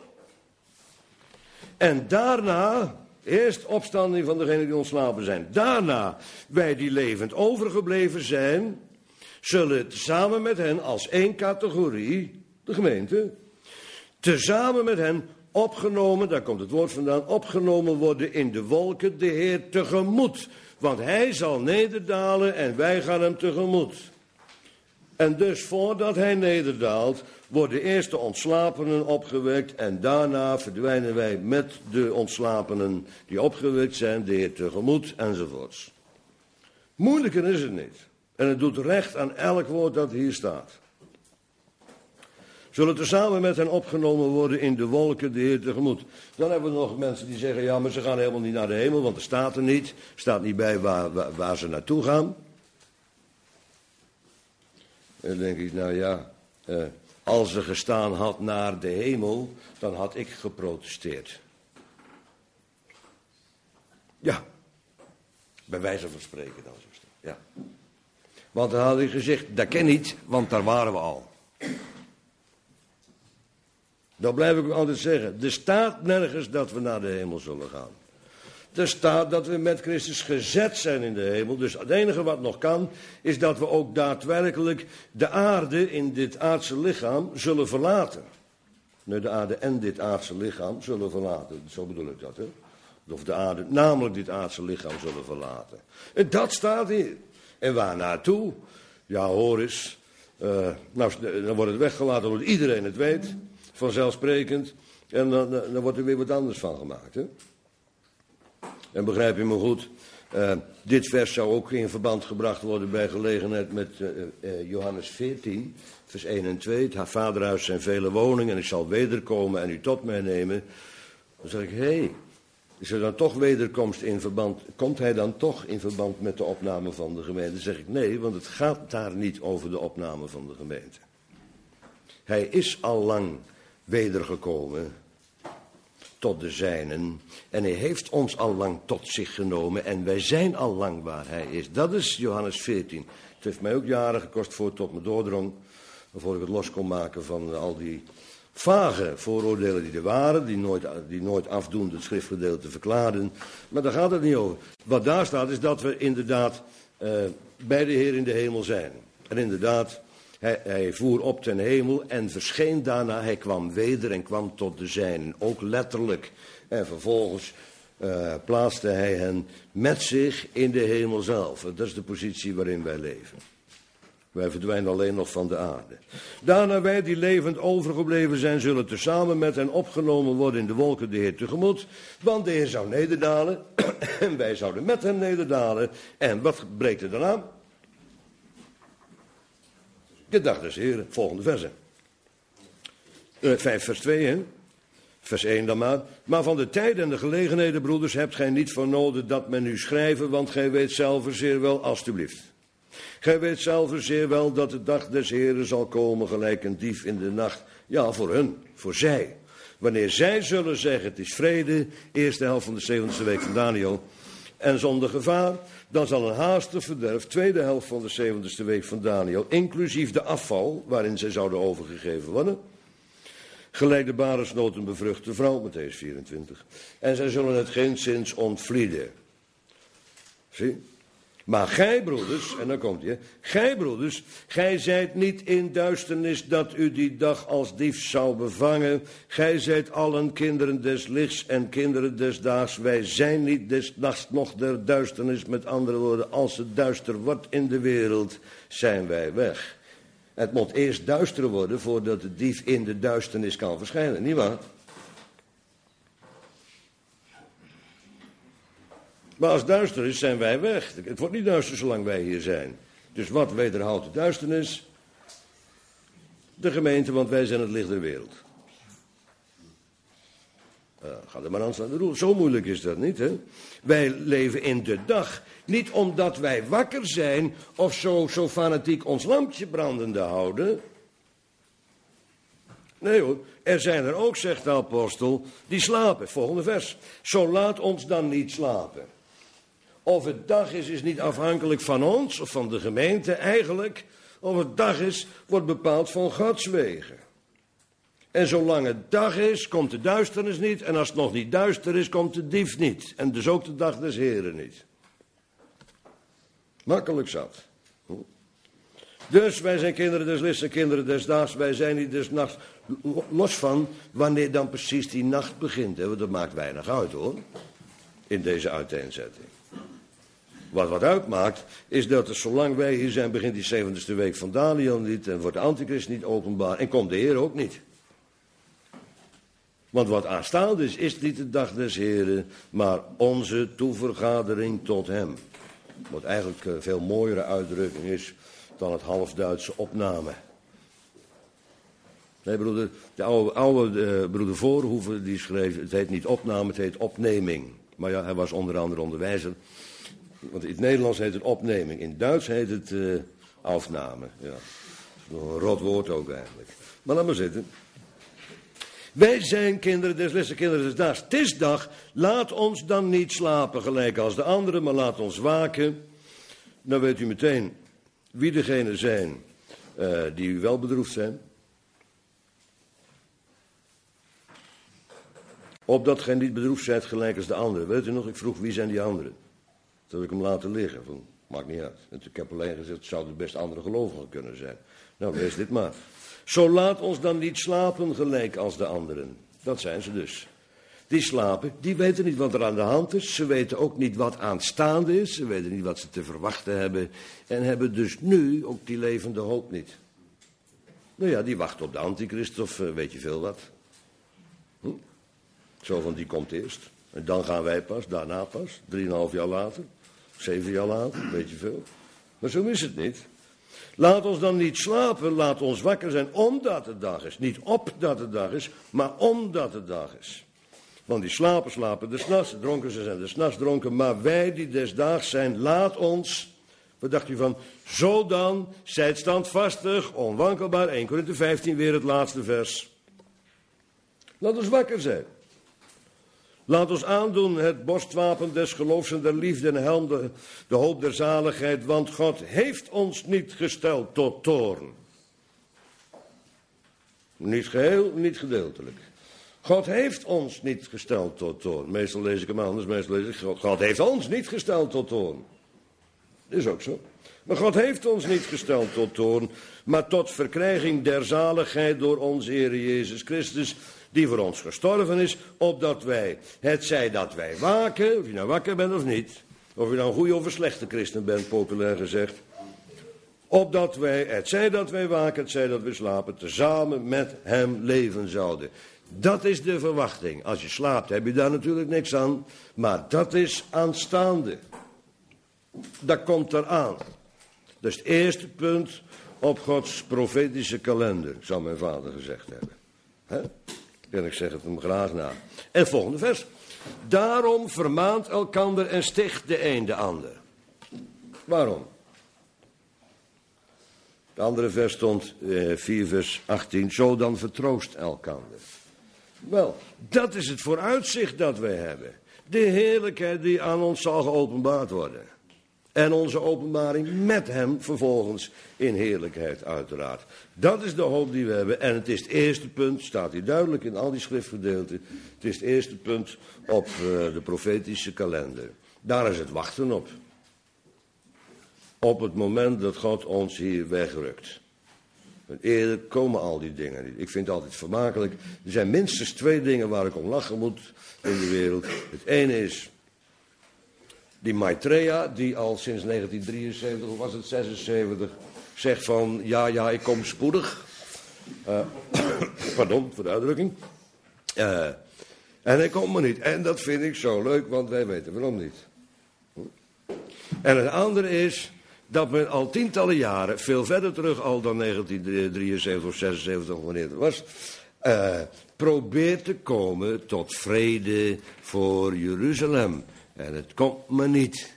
En daarna, eerst opstanding van degenen die ontslapen zijn. Daarna, wij die levend overgebleven zijn, zullen samen met hen als één categorie, de gemeente, tezamen met hen opgenomen, daar komt het woord vandaan, opgenomen worden in de wolken de Heer tegemoet. Want hij zal nederdalen en wij gaan hem tegemoet. En dus voordat hij nederdaalt, worden eerst de ontslapenen opgewekt en daarna verdwijnen wij met de ontslapenen die opgewekt zijn, de Heer tegemoet enzovoorts. Moeilijker is het niet. En het doet recht aan elk woord dat hier staat. Zullen tezamen met hen opgenomen worden in de wolken de Heer tegemoet. Dan hebben we nog mensen die zeggen, ja, maar ze gaan helemaal niet naar de hemel, want er staat er niet. Er staat niet bij waar ze naartoe gaan. En dan denk ik, nou ja, als er gestaan had naar de hemel, dan had ik geprotesteerd. Ja, bij wijze van spreken dan. Ja. Want dan had ik gezegd, dat ken niet, want daar waren we al. Dan blijf ik altijd zeggen, er staat nergens dat we naar de hemel zullen gaan. Er staat dat we met Christus gezet zijn in de hemel. Dus het enige wat nog kan, is dat we ook daadwerkelijk de aarde in dit aardse lichaam zullen verlaten. Nee, de aarde en dit aardse lichaam zullen verlaten. Zo bedoel ik dat, hè. Of de aarde, namelijk dit aardse lichaam zullen verlaten. En dat staat hier. En waar naartoe? Ja, hoor eens. Nou, dan wordt het weggelaten omdat iedereen het weet. Vanzelfsprekend. En dan wordt er weer wat anders van gemaakt. Hè? En begrijp je me goed? Dit vers zou ook in verband gebracht worden bij gelegenheid met Johannes 14, vers 1 en 2. Het vaderhuis zijn vele woningen en ik zal wederkomen en u tot mij nemen. Dan zeg ik, is er dan toch wederkomst in verband, komt hij dan toch in verband met de opname van de gemeente? Dan zeg ik nee, want het gaat daar niet over de opname van de gemeente. Hij is al lang wedergekomen tot de zijnen. En hij heeft ons al lang tot zich genomen en wij zijn al lang waar hij is. Dat is Johannes 14. Het heeft mij ook jaren gekost voor het tot me doordrong. Voor ik het los kon maken van al die vage vooroordelen die er waren. Die nooit afdoende het schriftgedeelte verklaarden. Maar daar gaat het niet over. Wat daar staat is dat we inderdaad bij de Heer in de hemel zijn. En inderdaad, hij voer op ten hemel en verscheen daarna. Hij kwam weder en kwam tot de zijnen. Ook letterlijk. En vervolgens plaatste hij hen met zich in de hemel zelf. Dat is de positie waarin wij leven. Wij verdwijnen alleen nog van de aarde. Daarna wij die levend overgebleven zijn, zullen tezamen met hen opgenomen worden in de wolken de Heer tegemoet. Want de Heer zou nederdalen en wij zouden met hem nederdalen. En wat breekt er dan aan? De dag des Heren, volgende versen. 5 vers 2, hè? Vers 1 dan maar. Maar van de tijd en de gelegenheden, broeders, hebt gij niet van nodig dat men u schrijven, want gij weet zelf zeer wel, alstublieft. Gij weet zelf zeer wel dat de dag des Heren zal komen gelijk een dief in de nacht. Ja, voor hun, voor zij. Wanneer zij zullen zeggen, het is vrede, eerste helft van de 70ste week van Daniel, en zonder gevaar, dan zal een haastig verderf, tweede helft van de 70ste week van Daniel, inclusief de afval waarin zij zouden overgegeven worden, gelijk de baresnood een bevruchte vrouw, Mattheüs 24. En zij zullen het geenszins ontvlieden. Zie? Maar gij broeders, en dan komt hij, gij broeders, gij zijt niet in duisternis dat u die dag als dief zou bevangen. Gij zijt allen kinderen des lichts en kinderen des daags. Wij zijn niet des nachts noch der duisternis, met andere woorden, als het duister wordt in de wereld, zijn wij weg. Het moet eerst duister worden voordat de dief in de duisternis kan verschijnen, nietwaar? Maar als het duister is, zijn wij weg. Het wordt niet duister zolang wij hier zijn. Dus wat wederhoudt de duisternis? De gemeente, want wij zijn het licht der wereld. Ga er maar aan staan de roer. Zo moeilijk is dat niet, hè? Wij leven in de dag. Niet omdat wij wakker zijn of zo fanatiek ons lampje brandende houden. Nee hoor, er zijn er ook, zegt de apostel, die slapen. Volgende vers. Zo laat ons dan niet slapen. Of het dag is niet afhankelijk van ons of van de gemeente eigenlijk. Of het dag is, wordt bepaald van Gods wegen. En zolang het dag is, komt de duisternis niet. En als het nog niet duister is, komt de dief niet. En dus ook de dag des Heren niet. Makkelijk zat. Dus wij zijn kinderen des lichts en kinderen des daags. Wij zijn niet des nachts. Los van wanneer dan precies die nacht begint. Hè? Want dat maakt weinig uit hoor. In deze uiteenzetting. Wat uitmaakt, is dat er zolang wij hier zijn, begint die 70ste week van Daniel niet. En wordt de antichrist niet openbaar. En komt de Heer ook niet. Want wat aanstaande is niet de dag des Heren, maar onze toevergadering tot hem. Wat eigenlijk een veel mooiere uitdrukking is dan het half-Duitse opname. Nee, broeder, de oude broeder Voorhoeven die schreef, het heet niet opname, het heet opneming. Maar ja, hij was onder andere onderwijzer. Want in het Nederlands heet het opneming, in het Duits heet het afname. Ja, dat is nog een rot woord ook eigenlijk. Maar laat maar zitten. Wij zijn kinderen des lichts en kinderen des daags. Het is dag, laat ons dan niet slapen gelijk als de anderen, maar laat ons waken. Dan weet u meteen wie degenen zijn die u wel bedroefd zijn. Opdat gij niet bedroefd zijt gelijk als de anderen. Weet u nog, ik vroeg wie zijn die anderen? Dat heb ik hem laten liggen. Van, maakt niet uit. En ik heb alleen gezegd, het zouden best andere gelovigen kunnen zijn. Nou, lees dit maar. Zo laat ons dan niet slapen gelijk als de anderen. Dat zijn ze dus. die slapen, die weten niet wat er aan de hand is. Ze weten ook niet wat aanstaande is. Ze weten niet wat ze te verwachten hebben. En hebben dus nu ook die levende hoop niet. Nou ja, die wachten op de antichrist of weet je veel wat. Zo van, die komt eerst. En dan gaan wij pas, daarna pas. 3,5 jaar later. 7 jaar later, weet je veel. Maar zo is het niet. Laat ons dan niet slapen, laat ons wakker zijn omdat het dag is. Niet opdat het dag is, maar omdat het dag is. Want die slapen des nachts, de dronken zijn des nachts dronken. Maar wij die des daags zijn, laat ons, wat dacht u van, zo dan, zijt standvastig, onwankelbaar. 1 Korinthe 15, weer het laatste vers. Laat ons wakker zijn. Laat ons aandoen het borstwapen des geloofs en der liefde en helm de hoop der zaligheid, want God heeft ons niet gesteld tot toorn. Niet geheel, niet gedeeltelijk. God heeft ons niet gesteld tot toorn. Meestal lees ik hem anders, meestal lees ik God heeft ons niet gesteld tot toorn. Dat is ook zo. Maar God heeft ons niet gesteld tot toorn, maar tot verkrijging der zaligheid door onze Heer Jezus Christus, die voor ons gestorven is, opdat wij, het zij dat wij waken, of je nou wakker bent of niet, of je nou een goede of een slechte christen bent, populair gezegd, opdat wij, het zij dat wij waken, het zij dat we slapen, tezamen met hem leven zouden. Dat is de verwachting. Als je slaapt heb je daar natuurlijk niks aan, maar dat is aanstaande. Dat komt eraan. Dat is het eerste punt op Gods profetische kalender, zou mijn vader gezegd hebben. En ik zeg het hem graag na. En het volgende vers. Daarom vermaant elkander en sticht de een de ander. Waarom? De andere vers stond 4 vers 18. Zo dan vertroost elkander. Wel, dat is het vooruitzicht dat wij hebben. De heerlijkheid die aan ons zal geopenbaard worden. En onze openbaring met hem vervolgens in heerlijkheid uiteraard. Dat is de hoop die we hebben. En het is het eerste punt, staat hier duidelijk in al die schriftgedeelten. Het is het eerste punt op de profetische kalender. Daar is het wachten op. Op het moment dat God ons hier wegrukt. En eerder komen al die dingen niet. Ik vind het altijd vermakelijk. Er zijn minstens 2 dingen waar ik om lachen moet in de wereld. Het ene is die Maitreya, die al sinds 1973, of was het 76, zegt van, ja, ik kom spoedig. Pardon voor de uitdrukking. En hij komt maar niet. En dat vind ik zo leuk, want wij weten waarom niet. En het andere is dat men al tientallen jaren, veel verder terug al dan 1973 of 76, wanneer het was, probeert te komen tot vrede voor Jeruzalem. En het komt maar niet.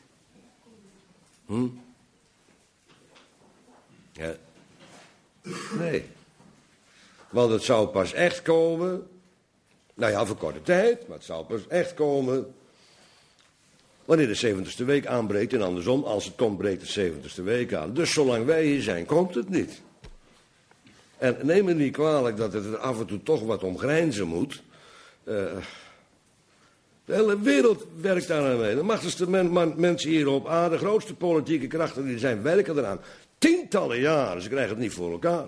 Ja. Nee. Want het zou pas echt komen. Nou ja, voor korte tijd. Maar het zou pas echt komen wanneer de 70ste week aanbreekt. En andersom, als het komt, breekt de 70ste week aan. Dus zolang wij hier zijn, komt het niet. En neem me niet kwalijk dat het er af en toe toch wat om grijnzen moet. De hele wereld werkt daar aan mee. De machtigste mensen hier op aarde, de grootste politieke krachten die zijn, werken eraan. Tientallen jaren, ze krijgen het niet voor elkaar.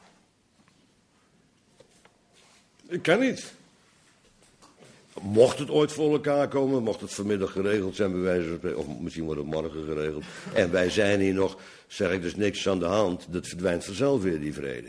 Ik kan niet. Mocht het ooit voor elkaar komen, mocht het vanmiddag geregeld zijn, bij wijze van spreken, of misschien wordt het morgen geregeld. En wij zijn hier nog, zeg ik dus niks aan de hand, dat verdwijnt vanzelf weer die vrede.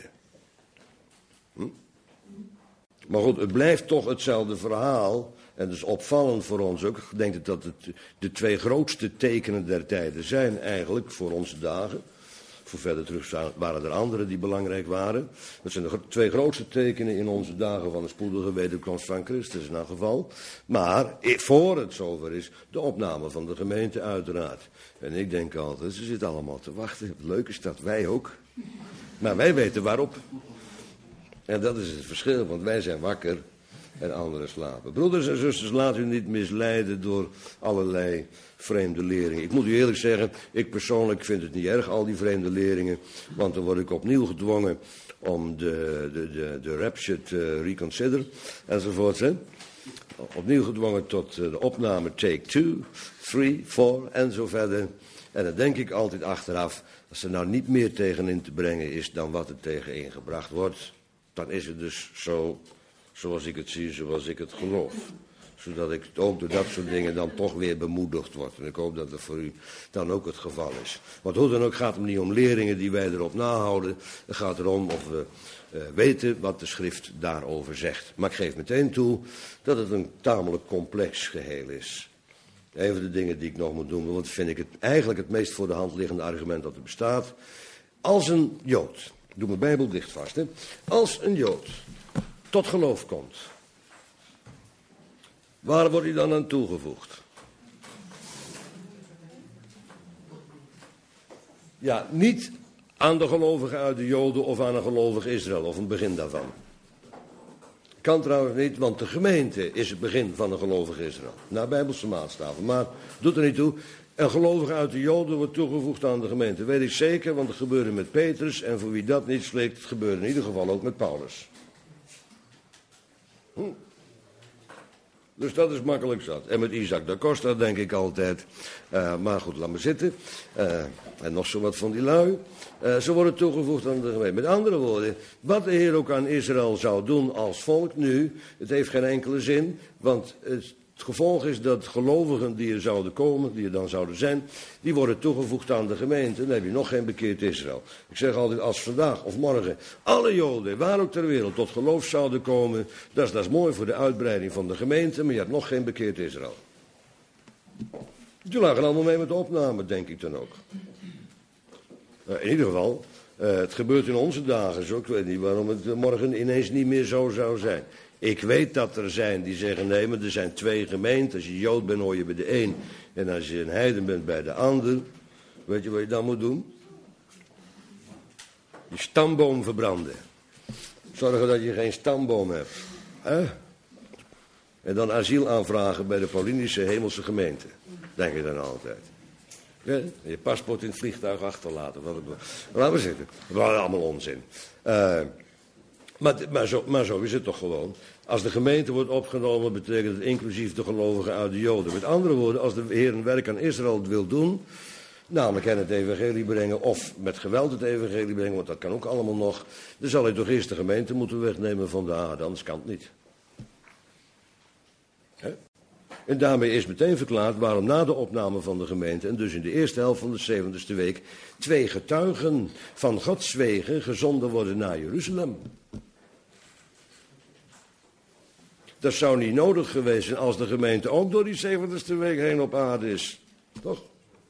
Maar goed, het blijft toch hetzelfde verhaal. En dat is opvallend voor ons ook. Ik denk dat het de 2 grootste tekenen der tijden zijn eigenlijk voor onze dagen. Voor verder terug waren er andere die belangrijk waren. Dat zijn de 2 grootste tekenen in onze dagen van de spoedige wederkomst van Christus in elk geval. Maar voor het zover is, de opname van de gemeente uiteraard. En ik denk altijd, ze zitten allemaal te wachten. Het leuke is dat wij ook. Maar wij weten waarop. En dat is het verschil, want wij zijn wakker en anderen slapen. Broeders en zusters, laat u niet misleiden door allerlei vreemde leringen. Ik moet u eerlijk zeggen, ik persoonlijk vind het niet erg, al die vreemde leringen. Want dan word ik opnieuw gedwongen om de rapture te reconsider enzovoort. Hè? Opnieuw gedwongen tot de opname take 2, 3, 4 en zo verder. En dan denk ik altijd achteraf, als er nou niet meer tegenin te brengen is dan wat er tegenin gebracht wordt, dan is het dus zo, zoals ik het zie, zoals ik het geloof. Zodat ik ook door dat soort dingen dan toch weer bemoedigd word. En ik hoop dat dat voor u dan ook het geval is. Want hoe dan ook gaat het niet om leringen die wij erop nahouden. Het gaat erom of we weten wat de schrift daarover zegt. Maar ik geef meteen toe dat het een tamelijk complex geheel is. Een van de dingen die ik nog moet doen, want vind ik het eigenlijk het meest voor de hand liggende argument dat er bestaat. Als een Jood, ik doe mijn Bijbel dicht vast, hè. Als een Jood tot geloof komt, waar wordt hij dan aan toegevoegd? Ja, niet aan de gelovigen uit de Joden of aan een gelovig Israël, of een begin daarvan. Kan trouwens niet, want de gemeente is het begin van een gelovig Israël. Naar Bijbelse maatstaven, maar doet er niet toe. Een gelovige uit de Joden wordt toegevoegd aan de gemeente. Weet ik zeker, want het gebeurde met Petrus. En voor wie dat niet spreekt, het gebeurde in ieder geval ook met Paulus. Dus dat is makkelijk zat. En met Isaac da Costa denk ik altijd. Maar goed, laat maar zitten. En nog zo wat van die lui. Ze worden toegevoegd aan de gemeente. Met andere woorden, wat de Heer ook aan Israël zou doen als volk nu, het heeft geen enkele zin. Want het gevolg is dat gelovigen die er zouden komen, die er dan zouden zijn, die worden toegevoegd aan de gemeente. Dan heb je nog geen bekeerd Israël. Ik zeg altijd, als vandaag of morgen alle Joden, waar ook ter wereld, tot geloof zouden komen, dat is mooi voor de uitbreiding van de gemeente, maar je hebt nog geen bekeerd Israël. Die lagen allemaal mee met de opname, denk ik dan ook. In ieder geval, het gebeurt in onze dagen zo. Ik weet niet waarom het morgen ineens niet meer zo zou zijn. Ik weet dat er zijn die zeggen, nee, maar er zijn twee gemeenten. Als je Jood bent, hoor je bij de een. En als je een heiden bent, bij de ander. Weet je wat je dan moet doen? Die stamboom verbranden. Zorgen dat je geen stamboom hebt. En dan asiel aanvragen bij de Paulinische hemelse gemeente. Denk je dan altijd. Ja, je paspoort in het vliegtuig achterlaten. Laten we zitten. Dat is allemaal onzin. Maar zo is het toch gewoon. Als de gemeente wordt opgenomen, betekent het inclusief de gelovigen uit de Joden. Met andere woorden, als de Heer een werk aan Israël wil doen, namelijk hen het evangelie brengen of met geweld het evangelie brengen, want dat kan ook allemaal nog, dan zal hij toch eerst de gemeente moeten wegnemen van de aarde, anders kan het niet. En daarmee is meteen verklaard waarom na de opname van de gemeente, en dus in de eerste helft van de 70ste week, 2 getuigen van Gods wegen gezonden worden naar Jeruzalem. Dat zou niet nodig geweest zijn als de gemeente ook door die 70ste week heen op aarde is. Toch?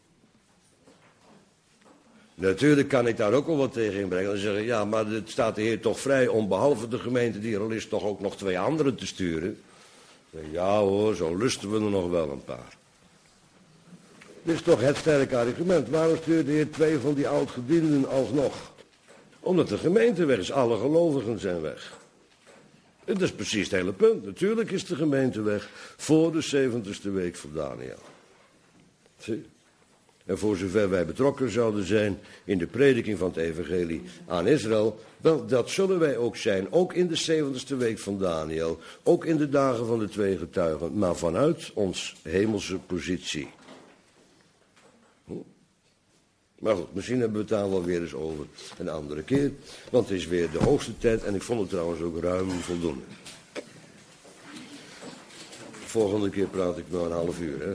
Natuurlijk kan ik daar ook wel wat tegen inbrengen. En zeggen, ja, maar het staat de Heer toch vrij om behalve de gemeente die er al is, toch ook nog 2 anderen te sturen. Ja hoor, zo lusten we er nog wel een paar. Dit is toch het sterke argument. Waarom stuurt de Heer 2 van die oud-gedienden alsnog? Omdat de gemeente weg is, alle gelovigen zijn weg. En dat is precies het hele punt. Natuurlijk is de gemeente weg voor de 70ste week van Daniel. Zie? En voor zover wij betrokken zouden zijn in de prediking van het evangelie aan Israël, wel, dat zullen wij ook zijn, ook in de 70ste week van Daniel, ook in de dagen van de 2 getuigen, maar vanuit ons hemelse positie. Maar goed, misschien hebben we het daar wel weer eens over een andere keer, want het is weer de hoogste tijd en ik vond het trouwens ook ruim voldoende. Volgende keer praat ik maar een half uur, hè.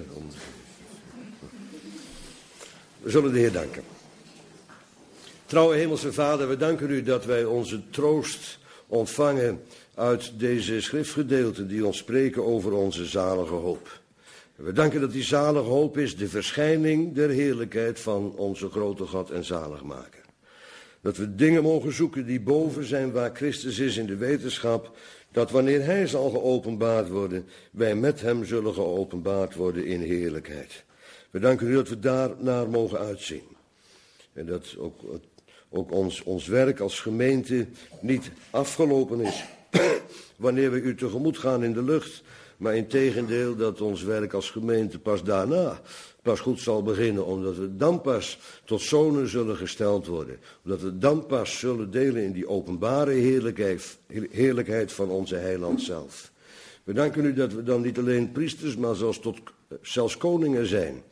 We zullen de Heer danken. Trouwe Hemelse Vader, we danken u dat wij onze troost ontvangen uit deze schriftgedeelten die ons spreken over onze zalige hoop. We danken dat die zalige hoop is de verschijning der heerlijkheid van onze grote God en zaligmaker. Dat we dingen mogen zoeken die boven zijn waar Christus is in de wetenschap, dat wanneer Hij zal geopenbaard worden, wij met Hem zullen geopenbaard worden in heerlijkheid. We danken u dat we daar naar mogen uitzien. En dat ook ons werk als gemeente niet afgelopen is wanneer we u tegemoet gaan in de lucht. Maar integendeel dat ons werk als gemeente pas daarna pas goed zal beginnen. Omdat we dan pas tot zonen zullen gesteld worden. Omdat we dan pas zullen delen in die openbare heerlijkheid van onze heiland zelf. We danken u dat we dan niet alleen priesters, maar zelfs koningen zijn.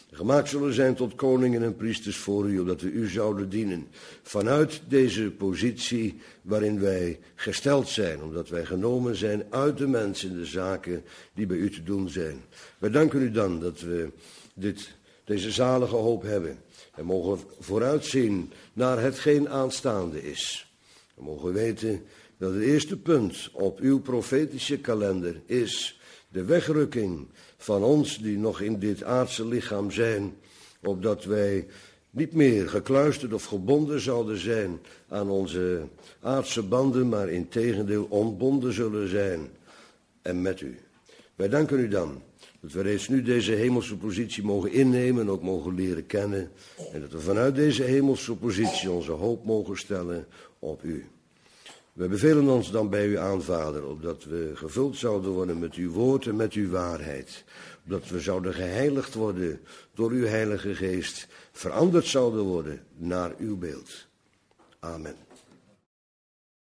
gemaakt zullen zijn tot koningen en priesters voor u, opdat we u zouden dienen. Vanuit deze positie waarin wij gesteld zijn, omdat wij genomen zijn uit de mensen in de zaken die bij u te doen zijn. Wij danken u dan dat we deze zalige hoop hebben. En mogen vooruitzien naar hetgeen aanstaande is. We mogen weten dat het eerste punt op uw profetische kalender is de wegrukking van ons die nog in dit aardse lichaam zijn, opdat wij niet meer gekluisterd of gebonden zouden zijn aan onze aardse banden, maar integendeel ontbonden zullen zijn en met u. Wij danken u dan dat we reeds nu deze hemelse positie mogen innemen en ook mogen leren kennen. En dat we vanuit deze hemelse positie onze hoop mogen stellen op u. We bevelen ons dan bij u aan, Vader, opdat we gevuld zouden worden met uw woord en met uw waarheid. Opdat we zouden geheiligd worden door uw Heilige Geest, veranderd zouden worden naar uw beeld. Amen.